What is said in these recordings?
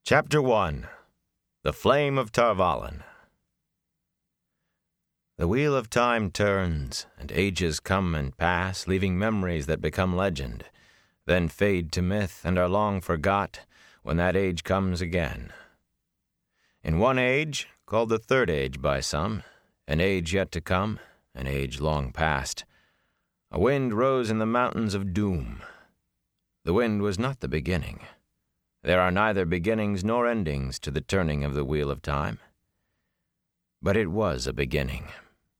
Chapter 1. The Flame of Tarvalon. The wheel of time turns, and ages come and pass, leaving memories that become legend, then fade to myth and are long forgot when that age comes again. In one age, called the Third Age by some, an age yet to come, an age long past, a wind rose in the mountains of doom. The wind was not the beginning. There are neither beginnings nor endings to the turning of the wheel of time. But it was a beginning.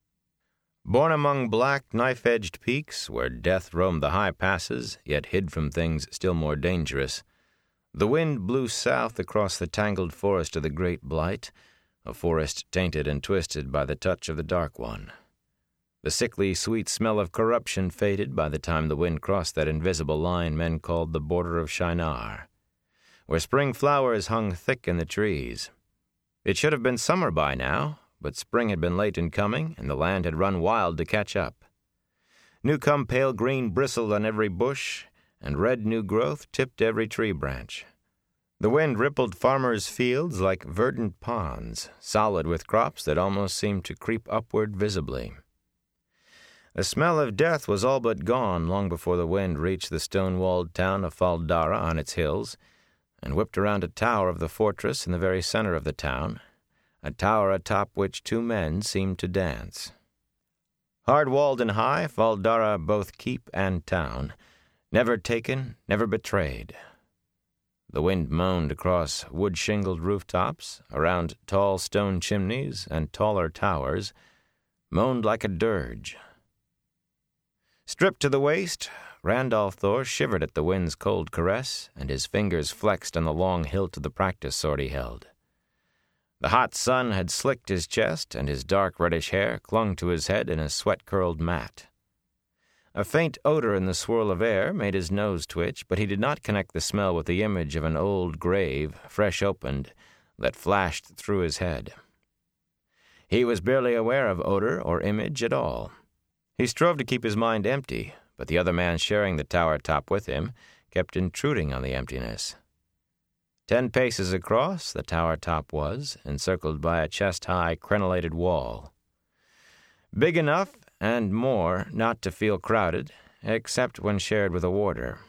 Born among black, knife-edged peaks, where death roamed the high passes, yet hid from things still more dangerous, the wind blew south across the tangled forest of the Great Blight, a forest tainted and twisted by the touch of the Dark One. The sickly, sweet smell of corruption faded by the time the wind crossed that invisible line men called the border of Shinar, where spring flowers hung thick in the trees. It should have been summer by now, but spring had been late in coming, and the land had run wild to catch up. New-come pale green bristled on every bush, and red new growth tipped every tree branch. The wind rippled farmers' fields like verdant ponds, solid with crops that almost seemed to creep upward visibly. The smell of death was all but gone long before the wind reached the stone-walled town of Fal Dara on its hills, and whipped around a tower of the fortress in the very center of the town, a tower atop which two men seemed to dance. Hard-walled and high, Fal Dara both keep and town, never taken, never betrayed. The wind moaned across wood-shingled rooftops, around tall stone chimneys and taller towers, moaned like a dirge. Stripped to the waist, Randolph Thor shivered at the wind's cold caress, and his fingers flexed on the long hilt of the practice sword he held. The hot sun had slicked his chest, and his dark reddish hair clung to his head in a sweat-curled mat. A faint odor in the swirl of air made his nose twitch, but he did not connect the smell with the image of an old grave, fresh opened, that flashed through his head. He was barely aware of odor or image at all. He strove to keep his mind empty, but the other man sharing the tower top with him kept intruding on the emptiness. 10 paces across, the tower top was, encircled by a chest-high crenellated wall. Big enough, and more, not to feel crowded, except when shared with a warder.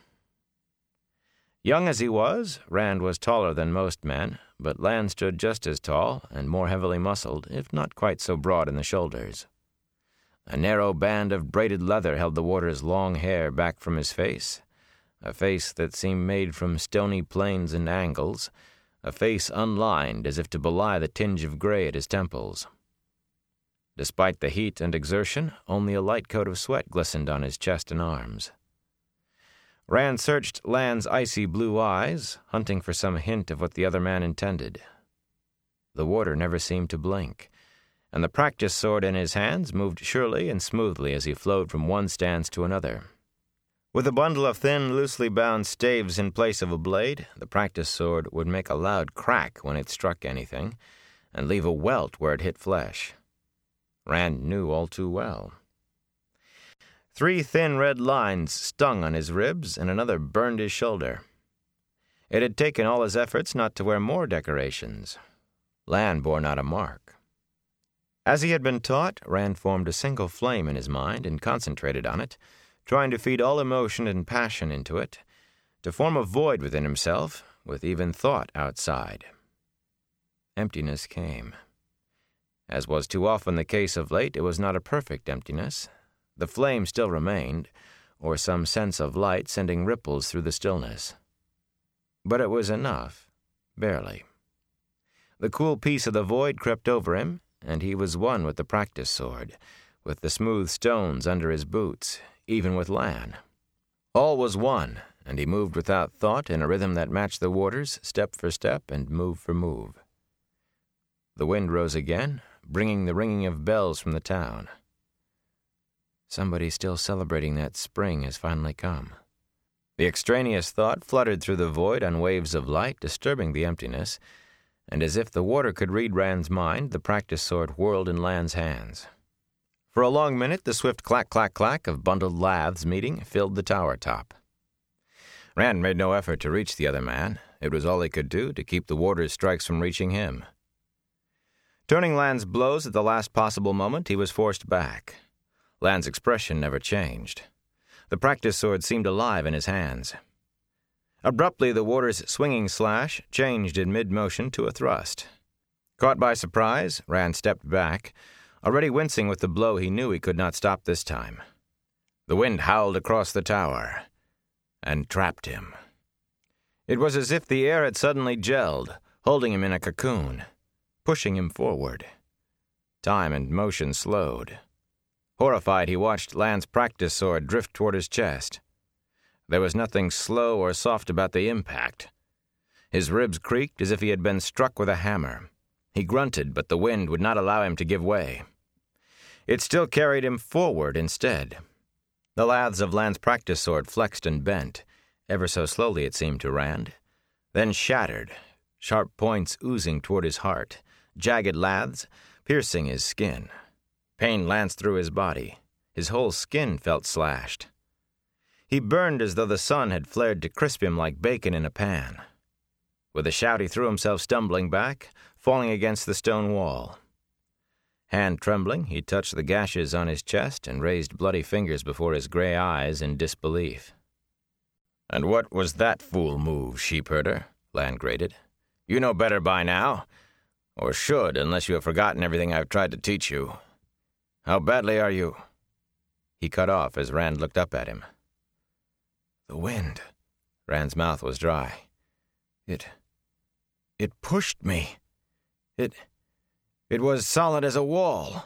Young as he was, Rand was taller than most men, but Lan stood just as tall and more heavily muscled, if not quite so broad in the shoulders. A narrow band of braided leather held the warder's long hair back from his face, a face that seemed made from stony planes and angles, a face unlined as if to belie the tinge of gray at his temples. Despite the heat and exertion, only a light coat of sweat glistened on his chest and arms. Rand searched Lan's icy blue eyes, hunting for some hint of what the other man intended. The warder never seemed to blink, and the practice sword in his hands moved surely and smoothly as he flowed from one stance to another. With a bundle of thin, loosely bound staves in place of a blade, the practice sword would make a loud crack when it struck anything, and leave a welt where it hit flesh. Rand knew all too well. 3 thin red lines stung on his ribs, and another burned his shoulder. It had taken all his efforts not to wear more decorations. Lan bore not a mark. As he had been taught, Rand formed a single flame in his mind and concentrated on it, trying to feed all emotion and passion into it, to form a void within himself, with even thought outside. Emptiness came. As was too often the case of late, it was not a perfect emptiness. The flame still remained, or some sense of light sending ripples through the stillness. But it was enough, barely. The cool peace of the void crept over him, and he was one with the practice sword, with the smooth stones under his boots, even with Lan. All was one, and he moved without thought in a rhythm that matched the warder's, step for step and move for move. The wind rose again, bringing the ringing of bells from the town. Somebody still celebrating that spring has finally come. The extraneous thought fluttered through the void on waves of light, disturbing the emptiness, and as if the warder could read Rand's mind, the practice sword whirled in Lan's hands. For a long minute, the swift clack-clack-clack of bundled laths meeting filled the tower top. Rand made no effort to reach the other man. It was all he could do to keep the warder's strikes from reaching him. Turning Lan's blows at the last possible moment, he was forced back. Lan's expression never changed. The practice sword seemed alive in his hands. Abruptly, the warder's swinging slash changed in mid-motion to a thrust. Caught by surprise, Rand stepped back, already wincing with the blow he knew he could not stop this time. The wind howled across the tower and trapped him. It was as if the air had suddenly gelled, holding him in a cocoon, pushing him forward. Time and motion slowed. Horrified, he watched Lan's practice sword drift toward his chest. There was nothing slow or soft about the impact. His ribs creaked as if he had been struck with a hammer. He grunted, but the wind would not allow him to give way. It still carried him forward instead. The laths of Lan's practice sword flexed and bent, ever so slowly it seemed to Rand, then shattered, sharp points oozing toward his heart, jagged laths piercing his skin. Pain lanced through his body. His whole skin felt slashed. He burned as though the sun had flared to crisp him like bacon in a pan. With a shout, he threw himself stumbling back, falling against the stone wall. Hand trembling, he touched the gashes on his chest and raised bloody fingers before his gray eyes in disbelief. "And what was that fool move, sheepherder?" Lan grated. "You know better by now. Or should, unless you have forgotten everything I've tried to teach you. How badly are you?" He cut off as Rand looked up at him. "The wind." Rand's mouth was dry. It pushed me. It was solid as a wall."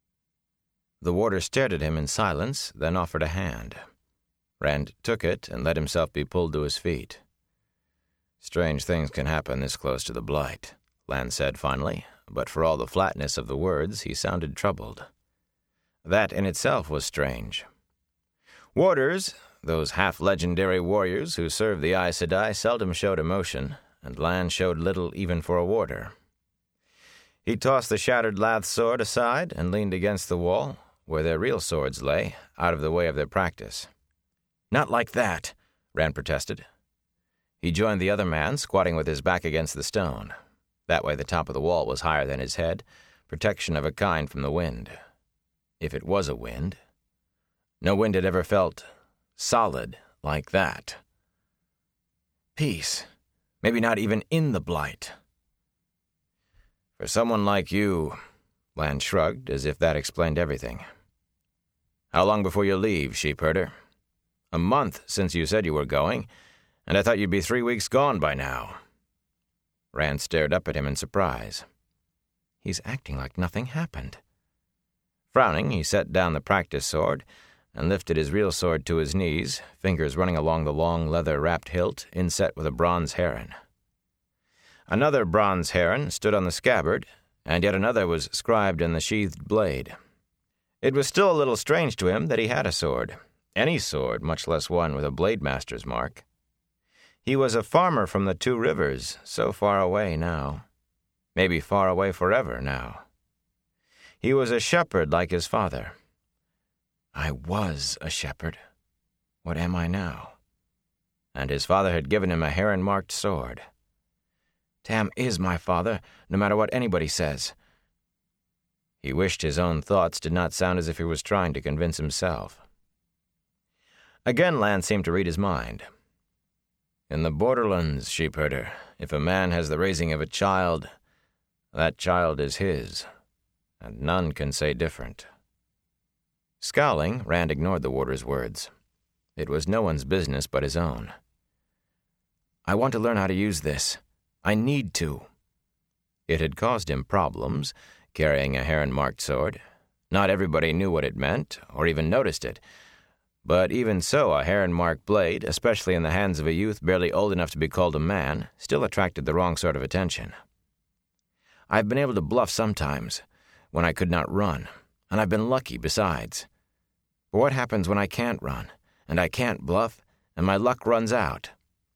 The warder stared at him in silence, then offered a hand. Rand took it and let himself be pulled to his feet. "Strange things can happen this close to the Blight," Lan said finally, but for all the flatness of the words, he sounded troubled. That in itself was strange. Warders, those half-legendary warriors who served the Aes Sedai, seldom showed emotion, and Lan showed little even for a warder. He tossed the shattered lath sword aside and leaned against the wall, where their real swords lay, out of the way of their practice. "Not like that," Rand protested. He joined the other man, squatting with his back against the stone. That way the top of the wall was higher than his head, protection of a kind from the wind. If it was a wind. No wind had ever felt solid like that. Peace. Maybe not even in the Blight. "For someone like you," Lan shrugged, as if that explained everything. "How long before you leave, sheepherder? A month since you said you were going, and I thought you'd be 3 weeks gone by now." Rand stared up at him in surprise. He's acting like nothing happened. Frowning, he set down the practice sword and lifted his real sword to his knees, fingers running along the long leather-wrapped hilt inset with a bronze heron. Another bronze heron stood on the scabbard, and yet another was scribed in the sheathed blade. It was still a little strange to him that he had a sword, any sword, much less one with a blade master's mark. He was a farmer from the Two Rivers, so far away now. Maybe far away forever now. He was a shepherd like his father. I was a shepherd. What am I now? And his father had given him a heron-marked sword. Tam is my father, no matter what anybody says. He wished his own thoughts did not sound as if he was trying to convince himself. Again, Lan seemed to read his mind. In the borderlands, sheepherder, if a man has the raising of a child, that child is his, and none can say different. Scowling, Rand ignored the warder's words. It was no one's business but his own. I want to learn how to use this. I need to. It had caused him problems, carrying a heron-marked sword. Not everybody knew what it meant, or even noticed it. But even so, a heron-marked blade, especially in the hands of a youth barely old enough to be called a man, still attracted the wrong sort of attention. I've been able to bluff sometimes, when I could not run, and I've been lucky besides. But what happens when I can't run, and I can't bluff, and my luck runs out?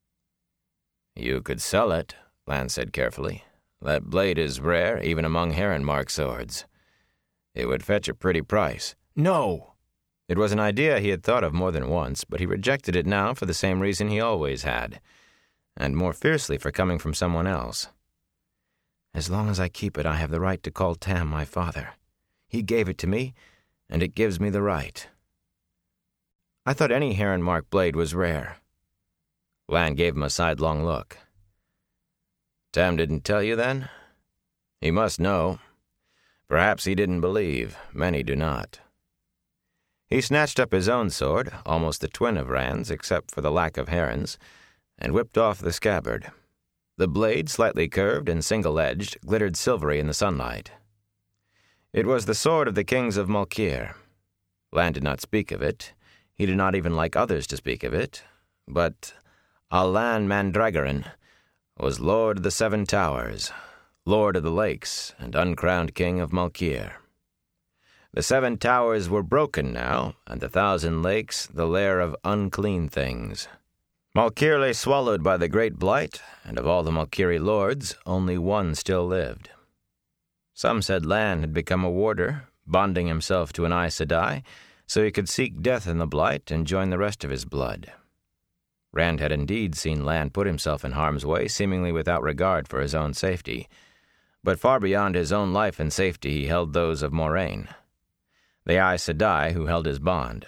You could sell it, Lan said carefully. That blade is rare, even among heron-marked swords. It would fetch a pretty price. No! It was an idea he had thought of more than once, but he rejected it now for the same reason he always had, and more fiercely for coming from someone else. As long as I keep it, I have the right to call Tam my father. He gave it to me, and it gives me the right. I thought any Heron-marked blade was rare. Lan gave him a sidelong look. Tam didn't tell you then? He must know. Perhaps he didn't believe. Many do not. He snatched up his own sword, almost the twin of Rand's, except for the lack of Heron's, and whipped off the scabbard. The blade, slightly curved and single-edged, glittered silvery in the sunlight. It was the sword of the kings of Malkir. Lan did not speak of it. He did not even like others to speak of it. But Alan Mandragoran was Lord of the Seven Towers, Lord of the Lakes, and uncrowned king of Malkir. The Seven Towers were broken now, and the 1,000 Lakes the lair of unclean things. Malkir lay swallowed by the great blight, and of all the Malkiri lords, only one still lived. Some said Lan had become a warder, bonding himself to an Aes Sedai, so he could seek death in the blight and join the rest of his blood. Rand had indeed seen Lan put himself in harm's way, seemingly without regard for his own safety. But far beyond his own life and safety he held those of Moraine, the Aes Sedai who held his bond.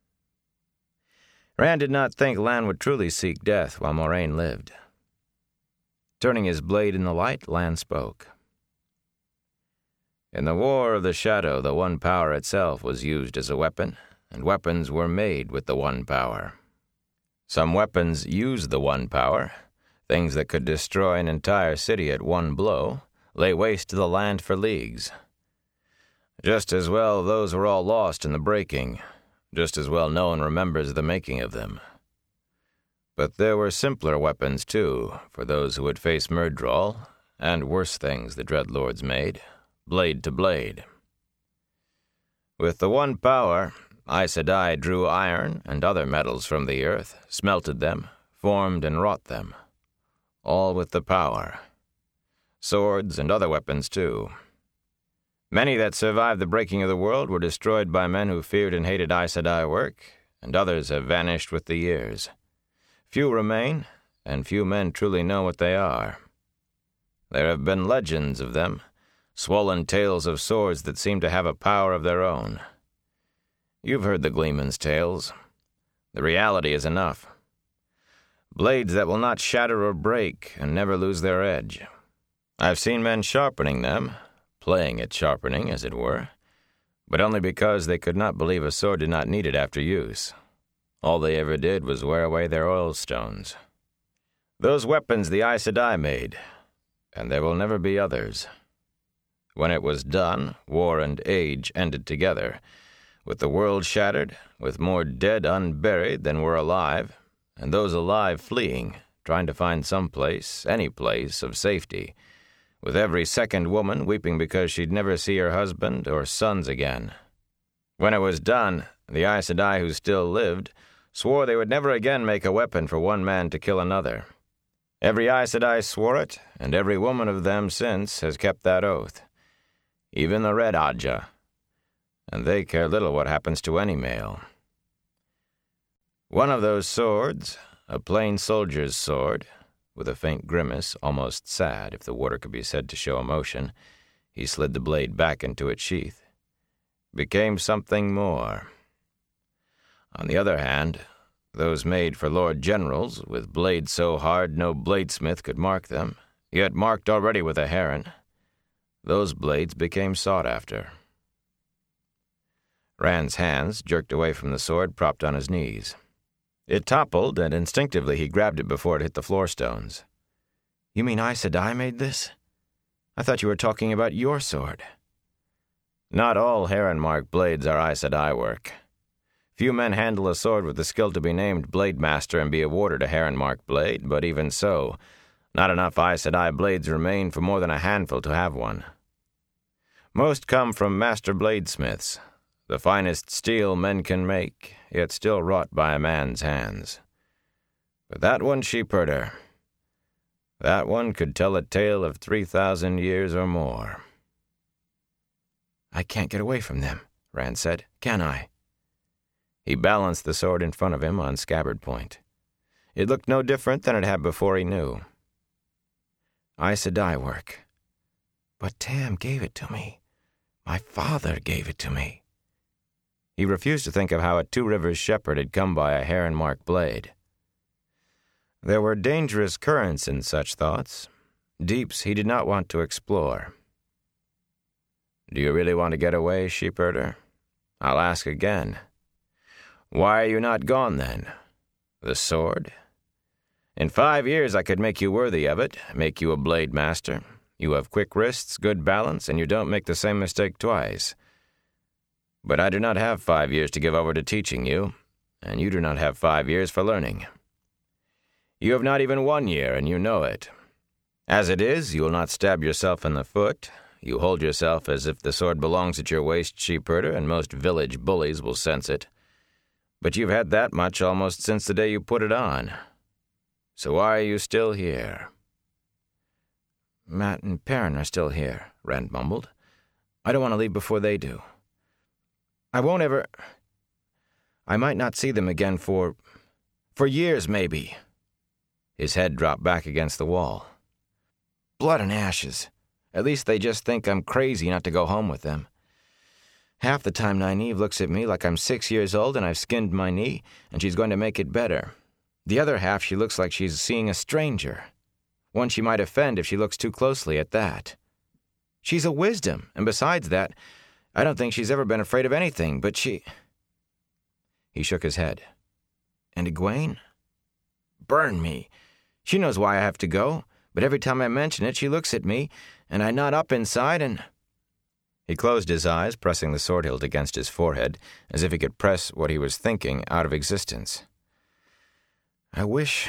Rand did not think Lan would truly seek death while Moraine lived. Turning his blade in the light, Lan spoke. In the War of the Shadow, the One Power itself was used as a weapon, and weapons were made with the One Power. Some weapons used the One Power, things that could destroy an entire city at one blow, lay waste to the land for leagues. Just as well those were all lost in the breaking. Just as well no one remembers the making of them. But there were simpler weapons, too, for those who would face Myrddraal, and worse things the Dreadlords made, blade to blade. With the One Power, Aes Sedai drew iron and other metals from the earth, smelted them, formed and wrought them, all with the power. Swords and other weapons, too. Many that survived the breaking of the world were destroyed by men who feared and hated Aes Sedai work, and others have vanished with the years. Few remain, and few men truly know what they are. There have been legends of them, swollen tales of swords that seem to have a power of their own. You've heard the Gleeman's tales. The reality is enough. Blades that will not shatter or break and never lose their edge. I've seen men sharpening them, playing at sharpening, as it were, but only because they could not believe a sword did not need it after use. All they ever did was wear away their oil stones. Those weapons the Aes Sedai made, and there will never be others. When it was done, war and age ended together, with the world shattered, with more dead unburied than were alive, and those alive fleeing, trying to find some place, any place, of safety, with every second woman weeping because she'd never see her husband or sons again. When it was done, the Aes Sedai who still lived swore they would never again make a weapon for one man to kill another. Every Aes Sedai swore it, and every woman of them since has kept that oath. Even the Red Ajah. And they care little what happens to any male. One of those swords, a plain soldier's sword, with a faint grimace, almost sad if the warder could be said to show emotion, he slid the blade back into its sheath, became something more. On the other hand, those made for Lord Generals, with blades so hard no bladesmith could mark them, yet marked already with a heron, those blades became sought after. Rand's hands jerked away from the sword propped on his knees. It toppled, and instinctively he grabbed it before it hit the floor stones. You mean Aes Sedai made this? I thought you were talking about your sword. Not all heron-marked blades are Aes Sedai work. Few men handle a sword with the skill to be named Blade Master and be awarded a heron-marked blade, but even so, not enough Aes Sedai blades remain for more than a handful to have one. Most come from master bladesmiths, the finest steel men can make, yet still wrought by a man's hands. But that one sheepherder, that one could tell a tale of 3,000 years or more. I can't get away from them, Rand said. Can I? He balanced the sword in front of him on scabbard point. It looked no different than it had before he knew. Aes Sedai work. But Tam gave it to me. My father gave it to me. He refused to think of how a Two Rivers shepherd had come by a heron-marked blade. There were dangerous currents in such thoughts, deeps he did not want to explore. Do you really want to get away, sheepherder? I'll ask again. Why are you not gone, then? The sword? In 5 years I could make you worthy of it, make you a blade master. You have quick wrists, good balance, and you don't make the same mistake twice. But I do not have 5 years to give over to teaching you, and you do not have 5 years for learning. You have not even 1 year, and you know it. As it is, you will not stab yourself in the foot. You hold yourself as if the sword belongs at your waist, sheepherder, and most village bullies will sense it. But you've had that much almost since the day you put it on. So why are you still here? Mat and Perrin are still here, Rand mumbled. I don't want to leave before they do. I won't ever... I might not see them again for years, maybe. His head dropped back against the wall. Blood and ashes. At least they just think I'm crazy not to go home with them. Half the time Nynaeve looks at me like I'm 6 years old and I've skinned my knee, and she's going to make it better. The other half she looks like she's seeing a stranger. One she might offend if she looks too closely at that. She's a wisdom, and besides that, I don't think she's ever been afraid of anything, but she... He shook his head. And Egwene? Burn me. She knows why I have to go, but every time I mention it, she looks at me, and I knot up inside and... He closed his eyes, pressing the sword hilt against his forehead, as if he could press what he was thinking out of existence. I wish...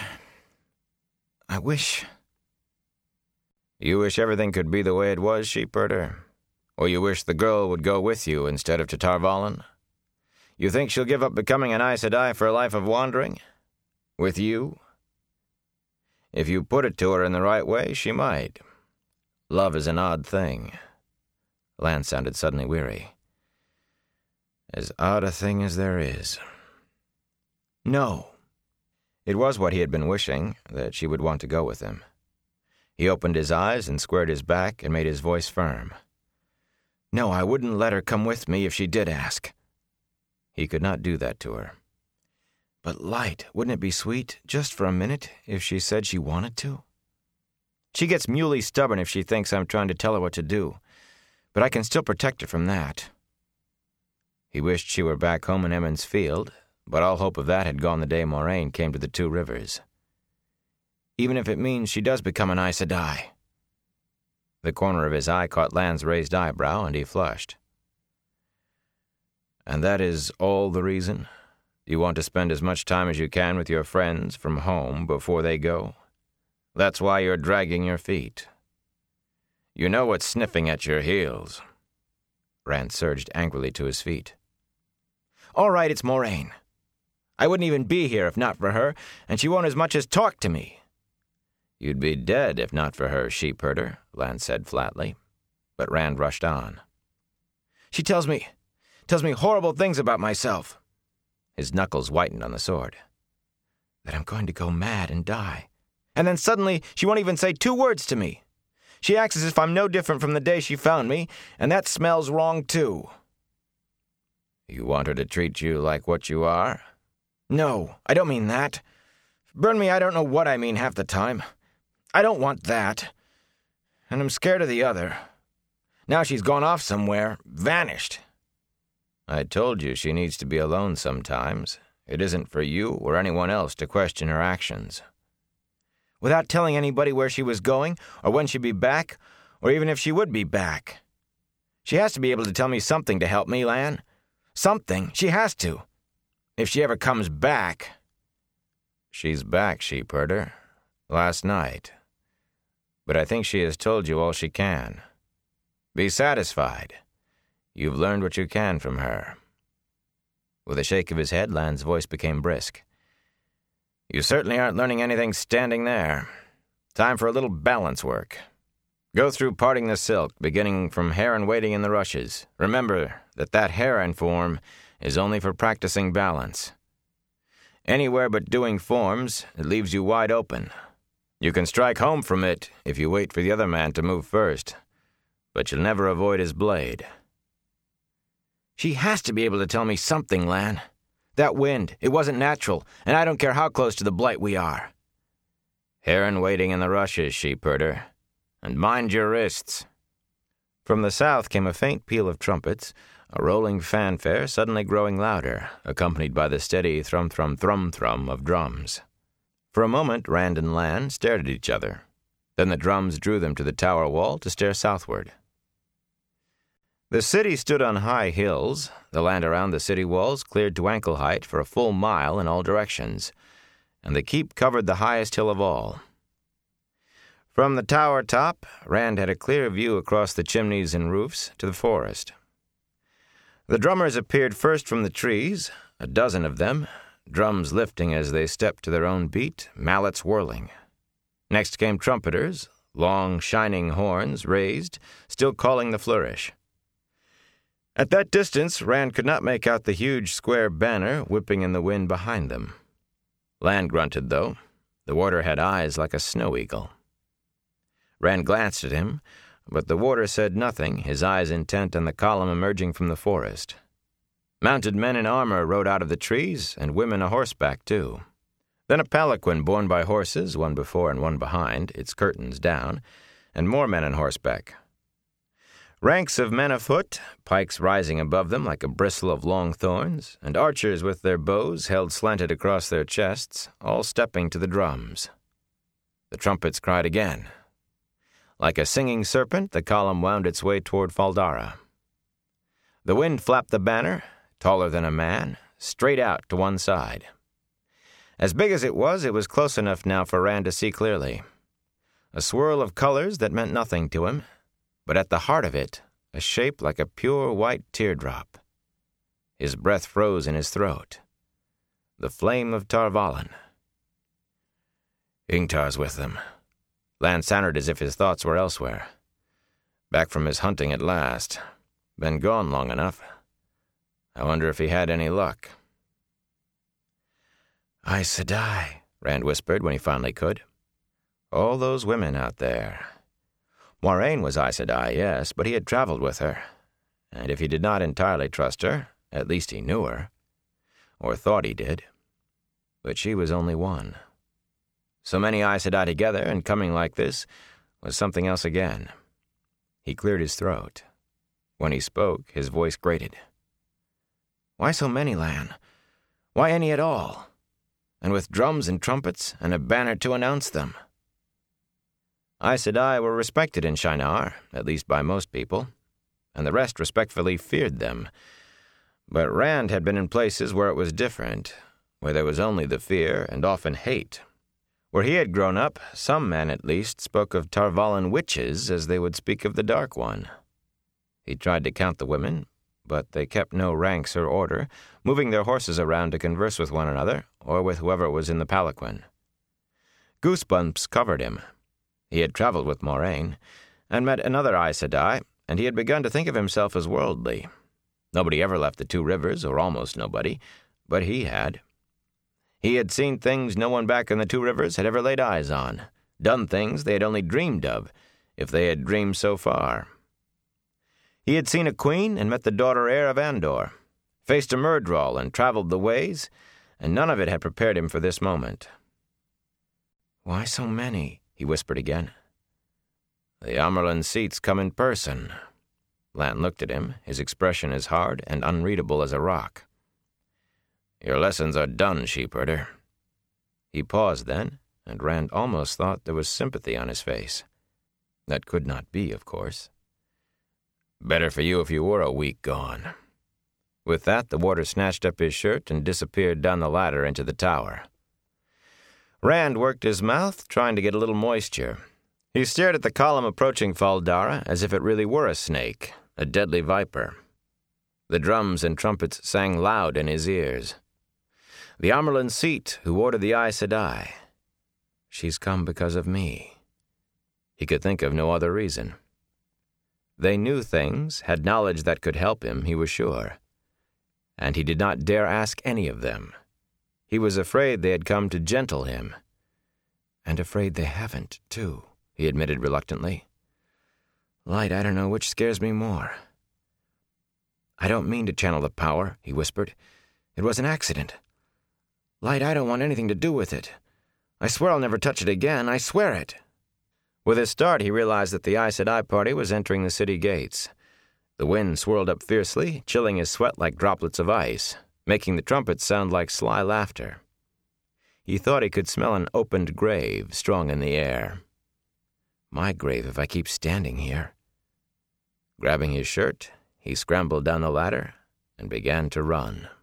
You wish everything could be the way it was, sheepherder? Or you wish the girl would go with you instead of to Tar Valon? You think she'll give up becoming an Aes Sedai for a life of wandering? With you? If you put it to her in the right way, she might. Love is an odd thing. Lan sounded suddenly weary. As odd a thing as there is. No. It was what he had been wishing, that she would want to go with him. He opened his eyes and squared his back and made his voice firm. No, I wouldn't let her come with me if she did ask. He could not do that to her. But Light, wouldn't it be sweet, just for a minute, if she said she wanted to? She gets muley stubborn if she thinks I'm trying to tell her what to do, but I can still protect her from that. He wished she were back home in Emond's Field, but all hope of that had gone the day Moraine came to the Two Rivers. Even if it means she does become an Aes Sedai. The corner of his eye caught Lan's raised eyebrow, and he flushed. And that is all the reason? You want to spend as much time as you can with your friends from home before they go? That's why you're dragging your feet. You know what's sniffing at your heels. Rand surged angrily to his feet. All right, it's Moraine. I wouldn't even be here if not for her, and she won't as much as talk to me. You'd be dead if not for her, sheepherder, Lan said flatly. But Rand rushed on. She tells me horrible things about myself. His knuckles whitened on the sword. That I'm going to go mad and die. And then suddenly she won't even say 2 words to me. She acts as if I'm no different from the day she found me, and that smells wrong too. You want her to treat you like what you are? No, I don't mean that. Burn me, I don't know what I mean half the time. I don't want that. And I'm scared of the other. Now she's gone off somewhere, vanished. I told you she needs to be alone sometimes. It isn't for you or anyone else to question her actions. Without telling anybody where she was going, or when she'd be back, or even if she would be back. She has to be able to tell me something to help me, Lan. Something. She has to. If she ever comes back. She's back, sheepherder. Last night. But I think she has told you all she can. Be satisfied. You've learned what you can from her. With a shake of his head, Lan's voice became brisk. You certainly aren't learning anything standing there. Time for a little balance work. Go through parting the silk, beginning from heron waiting in the rushes. Remember that heron form is only for practicing balance. Anywhere but doing forms, it leaves you wide open. You can strike home from it if you wait for the other man to move first, but you'll never avoid his blade. She has to be able to tell me something, Lan. That wind, it wasn't natural, and I don't care how close to the Blight we are. Heron waiting in the rushes, sheepherder. And mind your wrists. From the south came a faint peal of trumpets, a rolling fanfare suddenly growing louder, accompanied by the steady thrum-thrum-thrum-thrum of drums. For a moment, Rand and Lan stared at each other. Then the drums drew them to the tower wall to stare southward. The city stood on high hills, the land around the city walls cleared to ankle height for a full mile in all directions, and the keep covered the highest hill of all. From the tower top, Rand had a clear view across the chimneys and roofs to the forest. The drummers appeared first from the trees, a dozen of them, drums lifting as they stepped to their own beat, mallets whirling. Next came trumpeters, long, shining horns raised, still calling the flourish. At that distance, Rand could not make out the huge square banner whipping in the wind behind them. Lan grunted, though. The warder had eyes like a snow eagle. Rand glanced at him, but the warder said nothing, his eyes intent on the column emerging from the forest. Mounted men in armor rode out of the trees, and women a horseback, too. Then a palanquin borne by horses, one before and one behind, its curtains down, and more men on horseback. Ranks of men afoot, pikes rising above them like a bristle of long thorns, and archers with their bows held slanted across their chests, all stepping to the drums. The trumpets cried again. Like a singing serpent, the column wound its way toward Faldara. The wind flapped the banner, taller than a man, straight out to one side. As big as it was close enough now for Rand to see clearly. A swirl of colors that meant nothing to him, but at the heart of it, a shape like a pure white teardrop. His breath froze in his throat. The flame of Tar Valon. Ingtar's with them. Lan sounded as if his thoughts were elsewhere. Back from his hunting at last. Been gone long enough. I wonder if he had any luck. Aes Sedai, Rand whispered when he finally could. All those women out there. Moiraine was Aes Sedai, yes, but he had traveled with her. And if he did not entirely trust her, at least he knew her. Or thought he did. But she was only one. So many Aes Sedai together and coming like this was something else again. He cleared his throat. When he spoke, his voice grated. Why so many, Lan? Why any at all? And with drums and trumpets and a banner to announce them. Aes Sedai were respected in Shinar, at least by most people, and the rest respectfully feared them. But Rand had been in places where it was different, where there was only the fear and often hate. Where he had grown up, some men at least spoke of Tar Valon witches as they would speak of the Dark One. He tried to count the women, but they kept no ranks or order, moving their horses around to converse with one another or with whoever was in the palanquin. Goosebumps covered him. He had traveled with Moiraine, and met another Aes Sedai, and he had begun to think of himself as worldly. Nobody ever left the Two Rivers, or almost nobody, but he had. He had seen things no one back in the Two Rivers had ever laid eyes on, done things they had only dreamed of, if they had dreamed so far. He had seen a queen and met the daughter heir of Andor, faced a Myrddraal and traveled the ways, and none of it had prepared him for this moment. Why so many? He whispered again. The Amyrlin seats come in person. Lan looked at him, his expression as hard and unreadable as a rock. Your lessons are done, sheepherder. He paused then, and Rand almost thought there was sympathy on his face. That could not be, of course. Better for you if you were a week gone. With that, the warder snatched up his shirt and disappeared down the ladder into the tower. Rand worked his mouth, trying to get a little moisture. He stared at the column approaching Faldara as if it really were a snake, a deadly viper. The drums and trumpets sang loud in his ears. The Amyrlin seat who ordered the Aes Sedai. She's come because of me. He could think of no other reason. They knew things, had knowledge that could help him, he was sure. and he did not dare ask any of them. He was afraid they had come to gentle him. And afraid they haven't, too, he admitted reluctantly. Light, I don't know which scares me more. I don't mean to channel the power, he whispered. It was an accident. Light, I don't want anything to do with it. I swear I'll never touch it again, I swear it. With a start, he realized that the Aes Sedai party was entering the city gates. The wind swirled up fiercely, chilling his sweat like droplets of ice, making the trumpets sound like sly laughter. He thought he could smell an opened grave strong in the air. My grave if I keep standing here. Grabbing his shirt, he scrambled down the ladder and began to run.